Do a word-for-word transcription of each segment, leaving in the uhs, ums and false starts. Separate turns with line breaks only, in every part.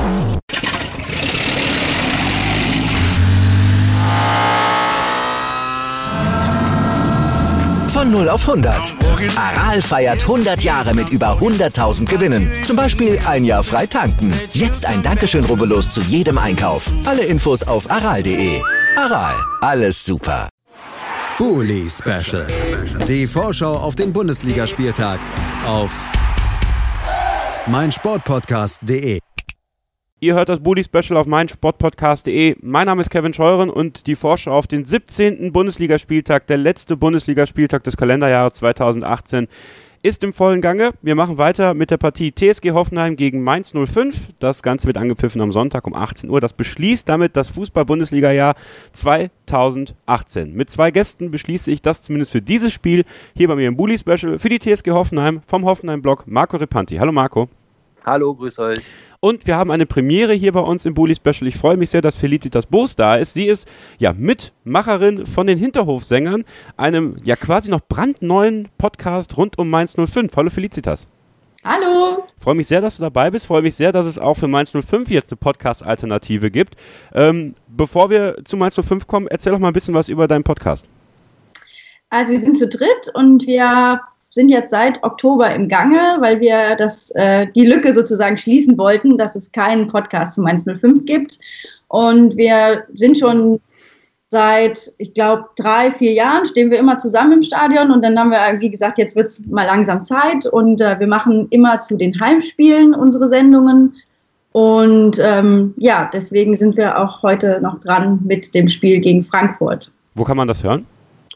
Von null auf hundert. Aral feiert hundert Jahre mit über hunderttausend Gewinnen. Zum Beispiel ein Jahr frei tanken. Jetzt ein Dankeschön, rubbellos zu jedem Einkauf. Alle Infos auf aral punkt de. Aral, alles super.
Bully Special. Die Vorschau auf den Bundesligaspieltag auf meinsportpodcast punkt de.
Ihr hört das Bully-Special auf meinsportpodcast punkt de. Mein Name ist Kevin Scheuren und die Vorschau auf den siebzehnten Bundesligaspieltag, der letzte Bundesligaspieltag des Kalenderjahres zweitausendachtzehn, ist im vollen Gange. Wir machen weiter mit der Partie T S G Hoffenheim gegen Mainz null fünf. Das Ganze wird angepfiffen am Sonntag um achtzehn Uhr. Das beschließt damit das Fußball-Bundesliga-Jahr zweitausendachtzehn. Mit zwei Gästen beschließe ich das zumindest für dieses Spiel hier bei mir im Bully-Special für die T S G Hoffenheim vom Hoffenheim-Blog Marco Repanti. Hallo Marco.
Hallo, grüß euch.
Und wir haben eine Premiere hier bei uns im Bully Special. Ich freue mich sehr, dass Felicitas Boos da ist. Sie ist ja Mitmacherin von den Hinterhofsängern, einem ja quasi noch brandneuen Podcast rund um Mainz null fünf. Hallo Felicitas.
Hallo.
Ich freue mich sehr, dass du dabei bist. Ich freue mich sehr, dass es auch für Mainz null fünf jetzt eine Podcast-Alternative gibt. Ähm, bevor wir zu Mainz null fünf kommen, erzähl doch mal ein bisschen was über deinen Podcast.
Also wir sind zu dritt und wir sind jetzt seit Oktober im Gange, weil wir das, äh, die Lücke sozusagen schließen wollten, dass es keinen Podcast zu Mainz null fünf gibt. Und wir sind schon seit, ich glaube, drei, vier Jahren stehen wir immer zusammen im Stadion und dann haben wir, wie gesagt, jetzt wird es mal langsam Zeit und äh, wir machen immer zu den Heimspielen unsere Sendungen. Und ähm, ja, deswegen sind wir auch heute noch dran mit dem Spiel gegen Frankfurt.
Wo kann man das hören?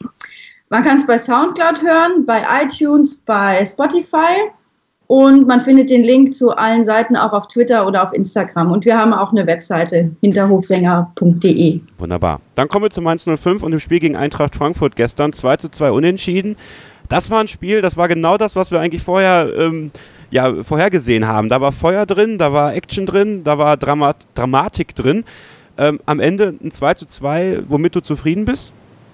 Man kann es bei Soundcloud hören, bei iTunes, bei Spotify und man findet den Link zu allen Seiten auch auf Twitter oder auf Instagram. Und wir haben auch eine Webseite, hinterhofsänger punkt de.
Wunderbar. Dann kommen wir zu Mainz null fünf und dem Spiel gegen Eintracht Frankfurt gestern. zwei zu zwei unentschieden. Das war ein Spiel, das war genau das, was wir eigentlich vorher ähm, ja, vorhergesehen haben. Da war Feuer drin, da war Action drin, da war Dramat- Dramatik drin. Ähm, am Ende ein zwei zu zwei, womit du zufrieden bist?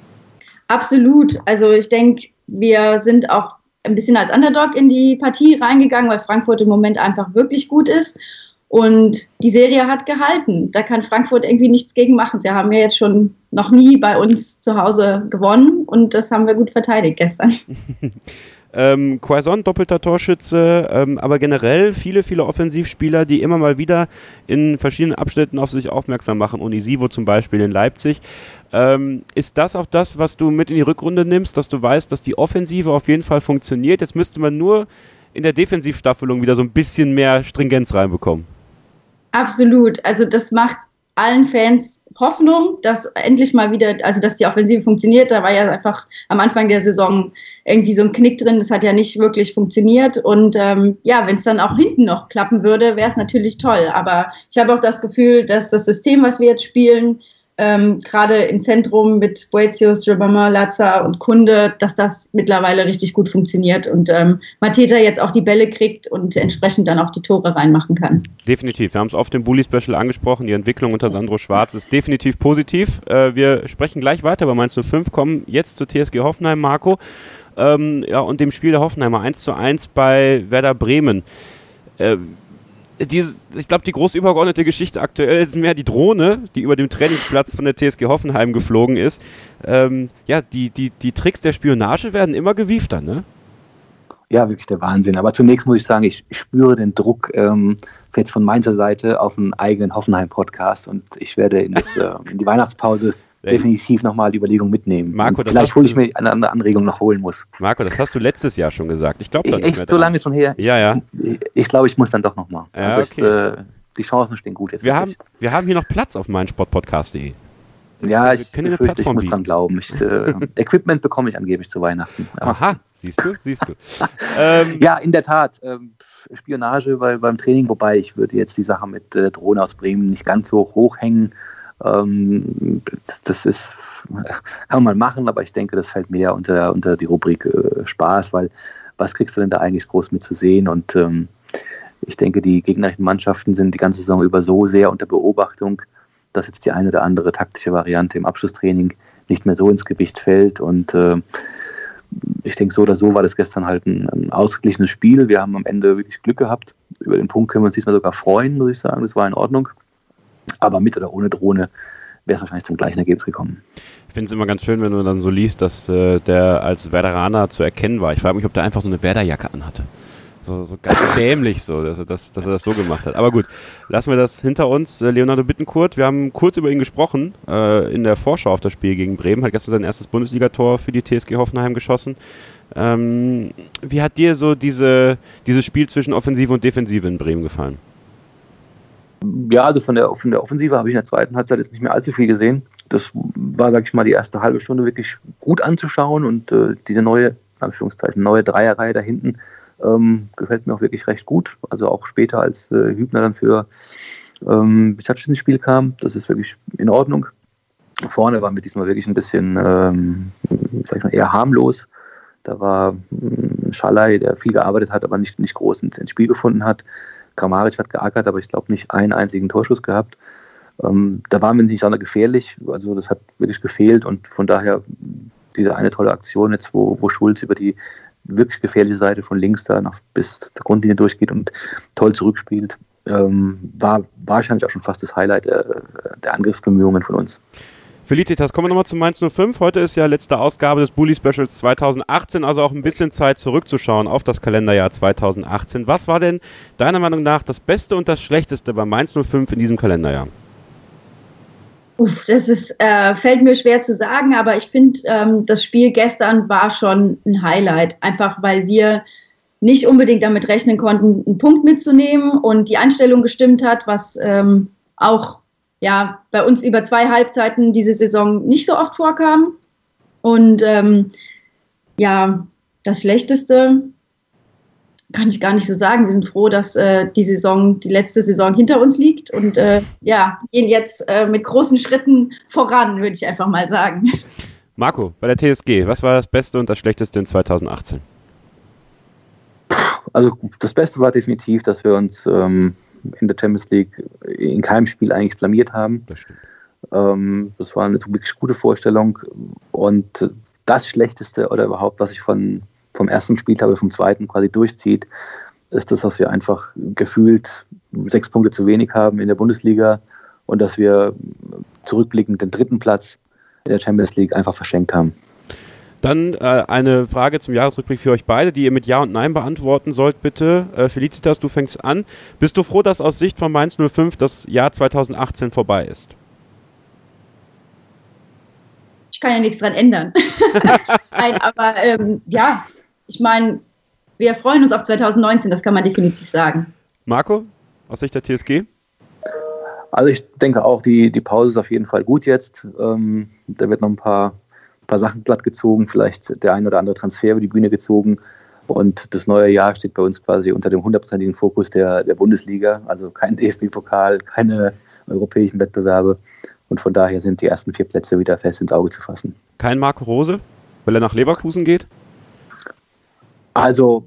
Absolut. Also ich denke, wir sind auch ein bisschen als Underdog in die Partie reingegangen, weil Frankfurt im Moment einfach wirklich gut ist. Und die Serie hat gehalten. Da kann Frankfurt irgendwie nichts gegen machen. Sie haben ja jetzt schon noch nie bei uns zu Hause gewonnen und das haben wir gut verteidigt gestern.
Ähm, Quaison, doppelter Torschütze, ähm, aber generell viele, viele Offensivspieler, die immer mal wieder in verschiedenen Abschnitten auf sich aufmerksam machen. Unisivo zum Beispiel in Leipzig. Ähm, ist das auch das, was du mit in die Rückrunde nimmst, dass du weißt, dass die Offensive auf jeden Fall funktioniert? Jetzt müsste man nur in der Defensivstaffelung wieder so ein bisschen mehr Stringenz reinbekommen.
Absolut. Also das macht allen Fans Hoffnung, dass endlich mal wieder, also dass die Offensive funktioniert. Da war ja einfach am Anfang der Saison irgendwie so ein Knick drin. Das hat ja nicht wirklich funktioniert. Und ähm, ja, wenn es dann auch hinten noch klappen würde, wäre es natürlich toll. Aber ich habe auch das Gefühl, dass das System, was wir jetzt spielen, ähm, gerade im Zentrum mit Boetius, Jobama, Lazar und Kunde, dass das mittlerweile richtig gut funktioniert und ähm, Mateta jetzt auch die Bälle kriegt und entsprechend dann auch die Tore reinmachen kann.
Definitiv. Wir haben es oft im Bully-Special angesprochen. Die Entwicklung unter Sandro Schwarz ist definitiv positiv. Äh, wir sprechen gleich weiter bei Mainz null fünf, kommen jetzt zur T S G Hoffenheim, Marco. Ähm, ja, und dem Spiel der Hoffenheimer eins zu eins bei Werder Bremen. Äh, Diese, ich glaube, die groß übergeordnete Geschichte aktuell ist mehr die Drohne, die über dem Trainingsplatz von der T S G Hoffenheim geflogen ist. Ähm, ja, die, die, die Tricks der Spionage werden immer gewiefter, ne?
Ja, wirklich der Wahnsinn. Aber zunächst muss ich sagen, ich, ich spüre den Druck ähm, jetzt von Mainzer Seite auf einen eigenen Hoffenheim-Podcast und ich werde in, das, äh, in die Weihnachtspause definitiv nochmal die Überlegung mitnehmen.
Marco, das
vielleicht hole ich mir eine andere Anregung noch holen muss.
Marco, das hast du letztes Jahr schon gesagt. Ich glaube
da nicht echt mehr so lange schon her.
Ja, ja.
Ich, ich glaube, ich muss dann doch nochmal.
Ja,
also
okay.
äh, die Chancen stehen gut jetzt.
Wir haben, wir haben hier noch Platz auf meinsportpodcast punkt de.
Ja, ich,
können
ich, fürchte, ich muss dran glauben. Ich, äh, Equipment bekomme ich angeblich zu Weihnachten. Aber
aha, siehst du, siehst du. ähm,
ja, in der Tat. Ähm, Spionage bei, beim Training, wobei ich würde jetzt die Sache mit äh, Drohne aus Bremen nicht ganz so hoch hängen. Ähm, das ist, kann man mal machen, aber ich denke, das fällt mehr unter, unter die Rubrik äh, Spaß, weil was kriegst du denn da eigentlich groß mit zu sehen? Und ähm, ich denke, die gegnerischen Mannschaften sind die ganze Saison über so sehr unter Beobachtung, dass jetzt die eine oder andere taktische Variante im Abschlusstraining nicht mehr so ins Gewicht fällt. Und äh, ich denke, so oder so war das gestern halt ein, ein ausgeglichenes Spiel. Wir haben am Ende wirklich Glück gehabt, Über den Punkt können wir uns diesmal sogar freuen, muss ich sagen. Das war in Ordnung. Aber mit oder ohne Drohne wäre es wahrscheinlich zum gleichen Ergebnis gekommen.
Ich finde es immer ganz schön, wenn du dann so liest, dass äh, der als Werderaner zu erkennen war. Ich frage mich, ob der einfach so eine Werderjacke anhatte. So, so ganz dämlich so, dass er, das, dass er das so gemacht hat. Aber gut, lassen wir das hinter uns. Leonardo Bittencourt, wir haben kurz über ihn gesprochen äh, in der Vorschau auf das Spiel gegen Bremen. Hat gestern sein erstes Bundesligator für die T S G Hoffenheim geschossen. Ähm, wie hat dir so diese, dieses Spiel zwischen Offensive und Defensive in Bremen gefallen?
Ja, also von der, von der Offensive habe ich in der zweiten Halbzeit jetzt nicht mehr allzu viel gesehen. Das war, sag ich mal, die erste halbe Stunde wirklich gut anzuschauen und äh, diese neue, in Anführungszeichen, neue Dreierreihe da hinten ähm, gefällt mir auch wirklich recht gut. Also auch später, als äh, Hübner dann für ähm, Bicacci ins Spiel kam, das ist wirklich in Ordnung. Vorne war mit diesmal wirklich ein bisschen, ähm, sag ich mal, eher harmlos. Da war ähm, Schalay, der viel gearbeitet hat, aber nicht, nicht groß ins, ins Spiel gefunden hat. Kramaric hat geackert, aber ich glaube nicht einen einzigen Torschuss gehabt. Ähm, da waren wir nicht sonderlich gefährlich, also das hat wirklich gefehlt und von daher diese eine tolle Aktion jetzt, wo, wo Schulz über die wirklich gefährliche Seite von links da nach, bis zur Grundlinie durchgeht und toll zurückspielt, ähm, war wahrscheinlich auch schon fast das Highlight der, der Angriffsbemühungen von uns.
Felicitas, kommen wir nochmal zu Mainz null fünf. Heute ist ja letzte Ausgabe des Bully Specials zweitausendachtzehn, also auch ein bisschen Zeit zurückzuschauen auf das Kalenderjahr zweitausendachtzehn. Was war denn deiner Meinung nach das Beste und das Schlechteste bei Mainz null fünf in diesem Kalenderjahr?
Uff, das ist, äh, fällt mir schwer zu sagen, aber ich finde, ähm, das Spiel gestern war schon ein Highlight, einfach weil wir nicht unbedingt damit rechnen konnten, einen Punkt mitzunehmen und die Einstellung gestimmt hat, was ähm, auch ja, bei uns über zwei Halbzeiten diese Saison nicht so oft vorkam. Und ähm, ja, das Schlechteste kann ich gar nicht so sagen. Wir sind froh, dass äh, die Saison, die letzte Saison hinter uns liegt und äh, ja, gehen jetzt äh, mit großen Schritten voran, würde ich einfach mal sagen.
Marco, bei der T S G, was war das Beste und das Schlechteste in zweitausendachtzehn?
Also das Beste war definitiv, dass wir uns ähm, in der Champions League in keinem Spiel eigentlich blamiert haben.
Das stimmt.
Ähm, das war eine wirklich gute Vorstellung. Und das Schlechteste oder überhaupt, was ich von, vom ersten Spieltag oder vom zweiten quasi durchzieht, ist das, dass wir einfach gefühlt sechs Punkte zu wenig haben in der Bundesliga und dass wir zurückblickend den dritten Platz in der Champions League einfach verschenkt haben.
Dann äh, eine Frage zum Jahresrückblick für euch beide, die ihr mit Ja und Nein beantworten sollt, bitte. Äh, Felicitas, du fängst an. Bist du froh, dass aus Sicht von Mainz null fünf das Jahr zweitausendachtzehn vorbei ist?
Ich kann ja nichts dran ändern. Nein, aber ähm, ja, ich meine, wir freuen uns auf zweitausendneunzehn, das kann man definitiv sagen.
Marco, aus Sicht der T S G?
Also ich denke auch, die, die Pause ist auf jeden Fall gut jetzt. Ähm, da wird noch ein paar ein paar Sachen glatt gezogen, vielleicht der ein oder andere Transfer über die Bühne gezogen und das neue Jahr steht bei uns quasi unter dem hundertprozentigen Fokus der, der Bundesliga, also kein D F B-Pokal, keine europäischen Wettbewerbe und von daher sind die ersten vier Plätze wieder fest ins Auge zu fassen.
Kein Marco Rose, weil er nach Leverkusen geht?
Also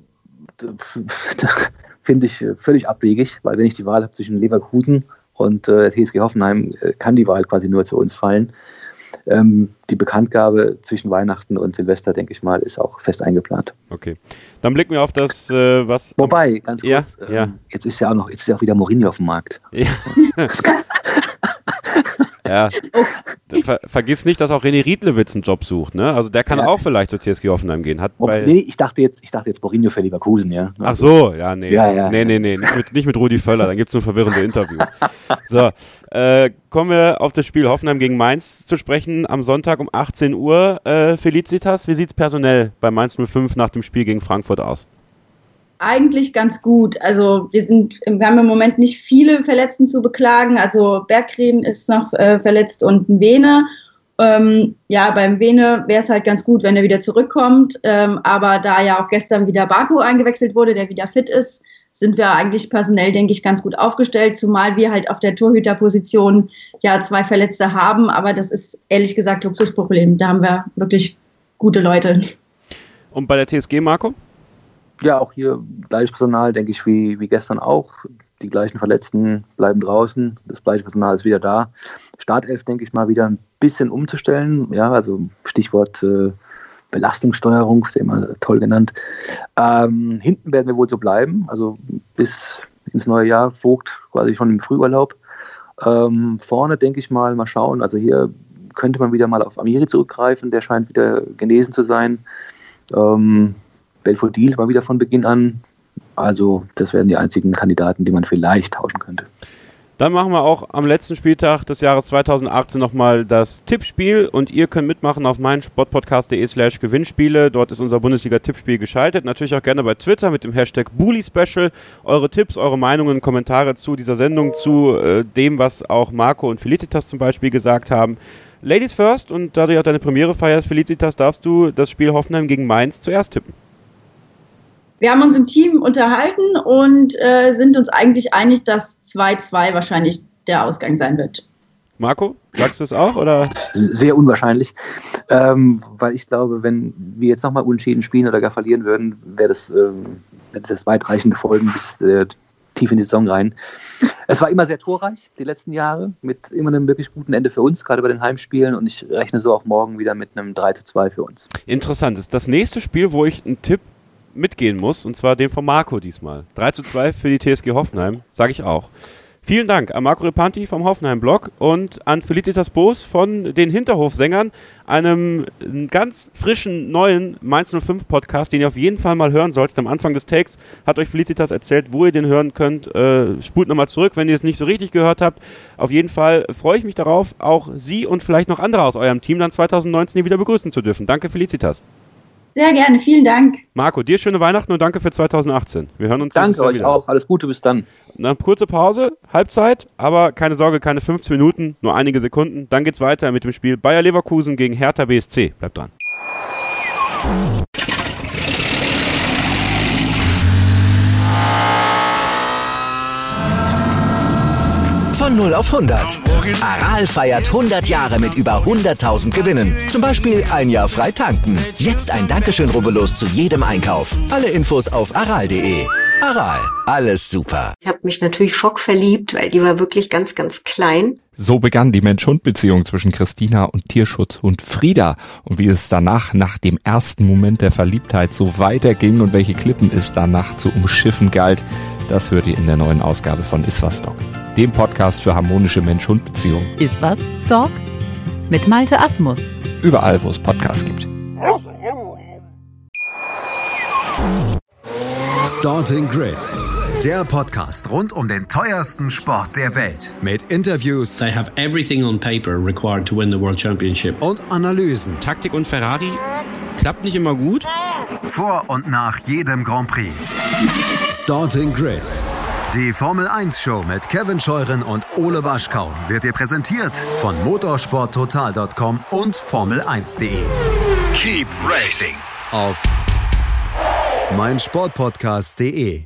finde ich völlig abwegig, weil wenn ich die Wahl habe zwischen Leverkusen und äh, T S G Hoffenheim, äh, kann die Wahl quasi nur zu uns fallen. Ähm, die Bekanntgabe zwischen Weihnachten und Silvester, denke ich mal, ist auch fest eingeplant.
Okay. Dann blicken wir auf das, äh, was...
Wobei, ganz kurz,
ja,
ähm,
ja.
jetzt ist ja auch noch, jetzt ist ja auch wieder Mourinho auf dem Markt.
Ja. Ja. Ver- vergiss nicht, dass auch René Riedlewitz einen Job sucht, ne? Also der kann
ja.
auch vielleicht zu T S G Hoffenheim gehen. Hat
Ob,
bei
nee, ich dachte jetzt, ich dachte jetzt Mourinho für Leverkusen, ja.
Ach so, ja, nee.
Ja, ja.
Nee, nee, nee, nicht mit, nicht mit Rudi Völler, dann gibt es nur verwirrende Interviews. So, äh, kommen wir auf das Spiel Hoffenheim gegen Mainz zu sprechen am Sonntag um achtzehn Uhr. Äh, Felicitas, wie sieht es personell bei Mainz null fünf nach dem Spiel gegen Frankfurt aus?
Eigentlich ganz gut. Also wir sind, wir haben im Moment nicht viele Verletzten zu beklagen. Also Berggren ist noch äh, verletzt und ein Vene. Ähm, ja, beim Vene wäre es halt ganz gut, wenn er wieder zurückkommt. Ähm, aber da ja auch gestern wieder Baku eingewechselt wurde, der wieder fit ist, sind wir eigentlich personell, denke ich, ganz gut aufgestellt. Zumal wir halt auf der Torhüterposition ja zwei Verletzte haben. Aber das ist ehrlich gesagt Luxusproblem. Da haben wir wirklich gute Leute.
Und bei der T S G, Marco?
Ja, auch hier gleiches Personal, denke ich, wie, wie gestern auch. Die gleichen Verletzten bleiben draußen, das gleiche Personal ist wieder da. Startelf, denke ich mal, wieder ein bisschen umzustellen. Ja, also Stichwort äh, Belastungssteuerung, ist ja immer toll genannt. Ähm, hinten werden wir wohl so bleiben. Also bis, ins neue Jahr, Vogt quasi schon im Frühurlaub. Ähm, vorne denke ich mal, mal schauen, also hier könnte man wieder mal auf Amiri zurückgreifen, der scheint wieder genesen zu sein. Ähm, Belfodil war wieder von Beginn an. Also das wären die einzigen Kandidaten, die man vielleicht tauschen könnte.
Dann machen wir auch am letzten Spieltag des Jahres zweitausendachtzehn nochmal das Tippspiel und ihr könnt mitmachen auf meinsportpodcast.de slash Gewinnspiele. Dort ist unser Bundesliga-Tippspiel geschaltet. Natürlich auch gerne bei Twitter mit dem Hashtag Bully Special. Eure Tipps, eure Meinungen, Kommentare zu dieser Sendung, zu äh, dem, was auch Marco und Felicitas zum Beispiel gesagt haben. Ladies first, und da du ja deine Premiere feierst, Felicitas, darfst du das Spiel Hoffenheim gegen Mainz zuerst tippen.
Wir haben uns im Team unterhalten und äh, sind uns eigentlich einig, dass zwei zwei wahrscheinlich der Ausgang sein wird.
Marco, sagst du es auch? Oder?
Sehr unwahrscheinlich, ähm, weil ich glaube, wenn wir jetzt nochmal unentschieden spielen oder gar verlieren würden, wäre das, ähm, das weitreichende Folgen bis äh, tief in die Saison rein. Es war immer sehr torreich, die letzten Jahre, mit immer einem wirklich guten Ende für uns, gerade bei den Heimspielen, und ich rechne so auch morgen wieder mit einem drei zu zwei für uns.
Interessant, das ist das nächste Spiel, wo ich einen Tipp mitgehen muss, und zwar den von Marco diesmal. drei zu zwei für die T S G Hoffenheim, sage ich auch. Vielen Dank an Marco Repanti vom Hoffenheim-Blog und an Felicitas Boos von den Hinterhofsängern, einem ganz frischen, neuen Mainz null fünf Podcast, den ihr auf jeden Fall mal hören solltet. Am Anfang des Takes hat euch Felicitas erzählt, wo ihr den hören könnt. Äh, spult nochmal zurück, wenn ihr es nicht so richtig gehört habt. Auf jeden Fall freue ich mich darauf, auch Sie und vielleicht noch andere aus eurem Team dann zwanzig neunzehn hier wieder begrüßen zu dürfen. Danke, Felicitas.
Sehr gerne, vielen Dank.
Marco, dir schöne Weihnachten und danke für zwanzig achtzehn. Wir hören uns
Danke euch
wieder.
Auch, alles Gute, bis dann.
Eine kurze Pause, Halbzeit, aber keine Sorge, keine fünfzehn Minuten, nur einige Sekunden. Dann geht's weiter mit dem Spiel Bayer Leverkusen gegen Hertha B S C. Bleibt dran.
Von null auf hundert. Aral feiert hundert Jahre mit über hunderttausend Gewinnen. Zum Beispiel ein Jahr frei tanken. Jetzt ein Dankeschön, rubbellos zu jedem Einkauf. Alle Infos auf aral punkt de. Aral, alles super.
Ich habe mich natürlich schockverliebt, weil die war wirklich ganz, ganz klein.
So begann die Mensch-Hund-Beziehung zwischen Christina und Tierschutzhund Frieda. Und wie es danach, nach dem ersten Moment der Verliebtheit, so weiterging und welche Klippen es danach zu umschiffen galt, das hört ihr in der neuen Ausgabe von Iswas Dog, dem Podcast für harmonische Mensch-Hund-Beziehungen.
Iswas Dog mit Malte Asmus.
Überall, wo es Podcasts gibt.
Starting Grid, der Podcast rund um den teuersten Sport der Welt. Mit Interviews.
They have everything on paper required to win the World Championship.
Und Analysen.
Taktik und Ferrari klappt nicht immer gut.
Vor und nach jedem Grand Prix. Starting Grid. Die Formel eins Show mit Kevin Scheuren und Ole Waschkau wird dir präsentiert von motorsporttotal punkt com und formel eins punkt de.
Keep racing.
Auf meinsportpodcast punkt de.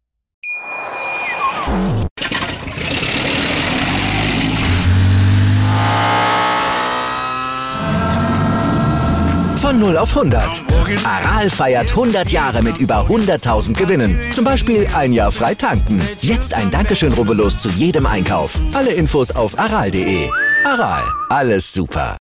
Von null auf hundert. Aral feiert hundert Jahre mit über hunderttausend Gewinnen. Zum Beispiel ein Jahr frei tanken. Jetzt ein Dankeschön, rubbellos zu jedem Einkauf. Alle Infos auf aral punkt de. Aral, alles super.